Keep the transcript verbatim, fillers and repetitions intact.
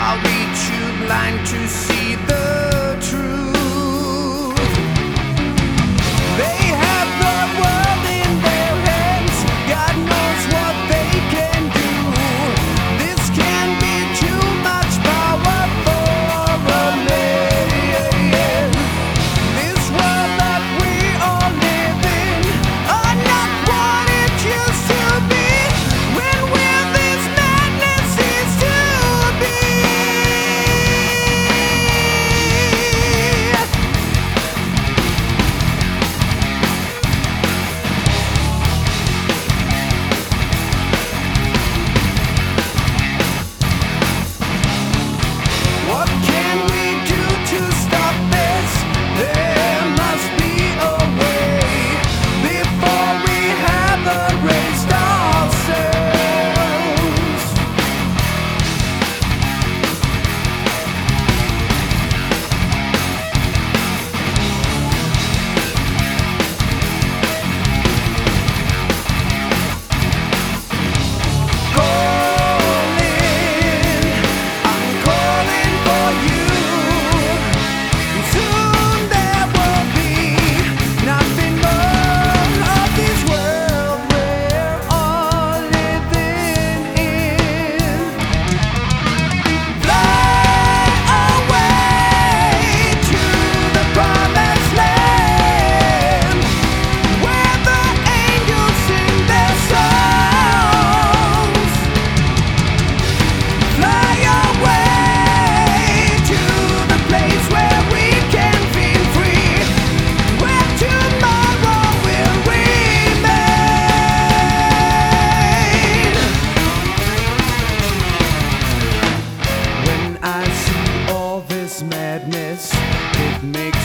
Are we too blind to see the truth? They have the world in their hands. God knows what they can do. This can be too much power for a man. This world that we all live in are not what it used to be. When will this madness cease to be? What can we do to stop this? There must be a way before we have erased ourselves. Calling, I'm calling for you. Soon there will be nothing more of this world we're all living in. Fly away to the promised land, where the angels sing their songs. Fly away to the place where we can feel free, where tomorrow will remain. When I see all this madness, it makes